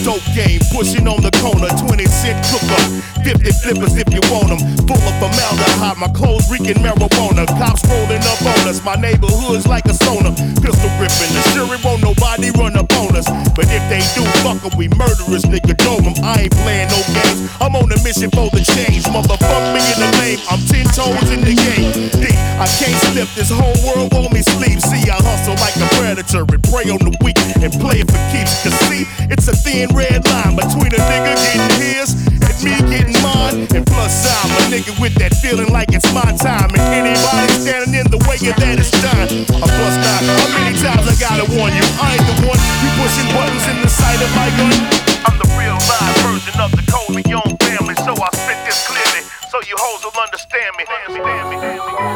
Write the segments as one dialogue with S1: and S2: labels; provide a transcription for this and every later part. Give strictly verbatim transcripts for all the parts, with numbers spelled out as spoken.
S1: dope game, pushing on the corner, twenty cent cooker, fifty flippers if you want them, full of formaldehyde, my clothes reeking marijuana, cops rolling up on us, my neighborhood's like a sauna, pistol gripping, the jury won't nobody run up on us, but if they do, fuck em, we murderers, nigga, dome em, I ain't playing no games, I'm on a mission for the change, motherfuck me in the lane, I'm ten toes in the game, D, I can't slip, this whole world want me sleep, see I hustle like a predator and prey on the weak and play it for keeps, cause see, it's a thin red line between a nigga getting his and me getting mine, and plus I'm a nigga with that feeling like it's my time, and anybody standing in the way of that is done. A plus nine, how many times I gotta warn you, I ain't the one you pushing buttons in the sight of my gun.
S2: I'm the real live version of the Corleone family, so I spit this clearly, so you hoes will understand me. Understand me.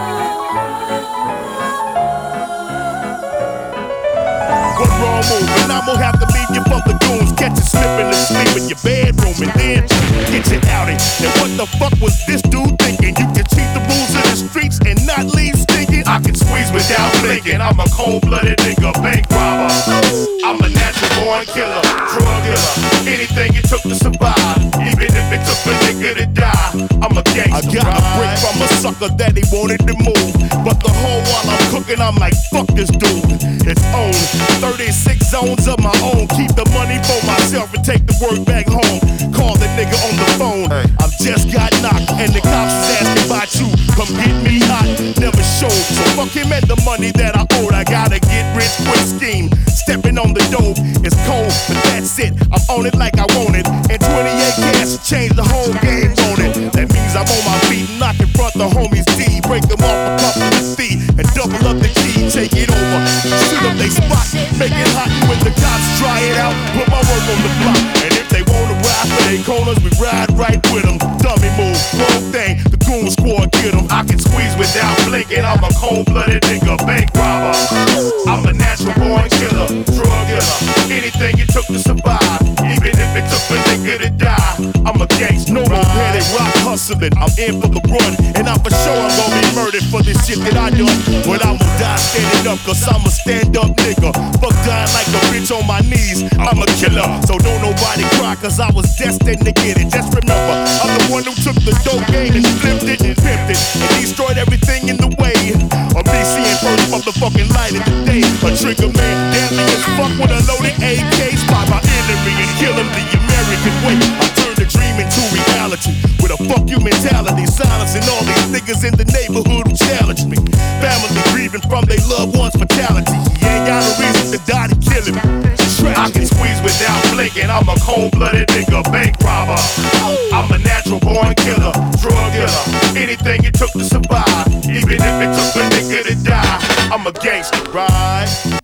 S1: One wrong move, and I'm gonna have to leave you for the goons. Catch you slipping and sleep in your bedroom, and then get you outed. And what the fuck was this dude thinking? You can cheat the rules of the streets and not leave stinking? I can squeeze without blinking. I'm a cold-blooded nigga, bank robber. I'm a natural born killer, drug dealer. Anything it took to survive, even if it took a nigga to die. I'm a gangster. I got a break from a sucker that he wanted to move, but the whole while I'm cooking, I'm like, fuck this dude. It's on. thirty-six zones of my own. Keep the money for myself and take the work back home. Call the nigga on the phone. Hey. I've just got knocked and the cops is asking about you. Come get me hot, never showed. So fuck him and the money that I owed. I gotta get rich quick scheme. Stepping on the dope, it's cold, but that's it. I'm on it like I want it. And twenty-eight cash to change the whole game on it. That means I'm on my feet, knock in front the homies D. Break them off a couple of feet and double up the key. Take it over, shoot up they spot. Make it hot when the cops try it out. Put my work on the block. And if they wanna ride for their corners, we ride right with them. Dummy move, wrong thing, the goon squad get them. I can squeeze without blinking. I'm a cold-blooded nigga, bank robber. I'm a natural born killer, drug dealer. Anything it took to survive, even if it took a nigga to die. I'm a gangster, no more panic, rock hustling. I'm in for the run, and I'm for sure I'm gonna be murdered for this shit that I done. But I'ma die standing up, cause I'm a stand-up nigga. Fuck dying like a bitch on my knees. I'm a killer, so don't nobody cry, cause I was destined to get it. Just remember, I'm the one who took the dope game and flipped it and pimped it and destroyed everything in the way of me seeing first motherfucking light of the day. A trigger man, deadly as fuck with a loaded A K. Spot my enemy and kill him the American way. I turned the dream into reality with a fuck you mentality, silencing all these niggas in the neighborhood who challenge me. Family grieving from their loved ones' fatality. He ain't got a reason to die to kill him. I can squeeze without blinking. I'm a cold-blooded nigga, bank robber. I'm a natural born killer, drug dealer. Anything it took to survive, even if it took a nigga to die. I'm a gangster, right?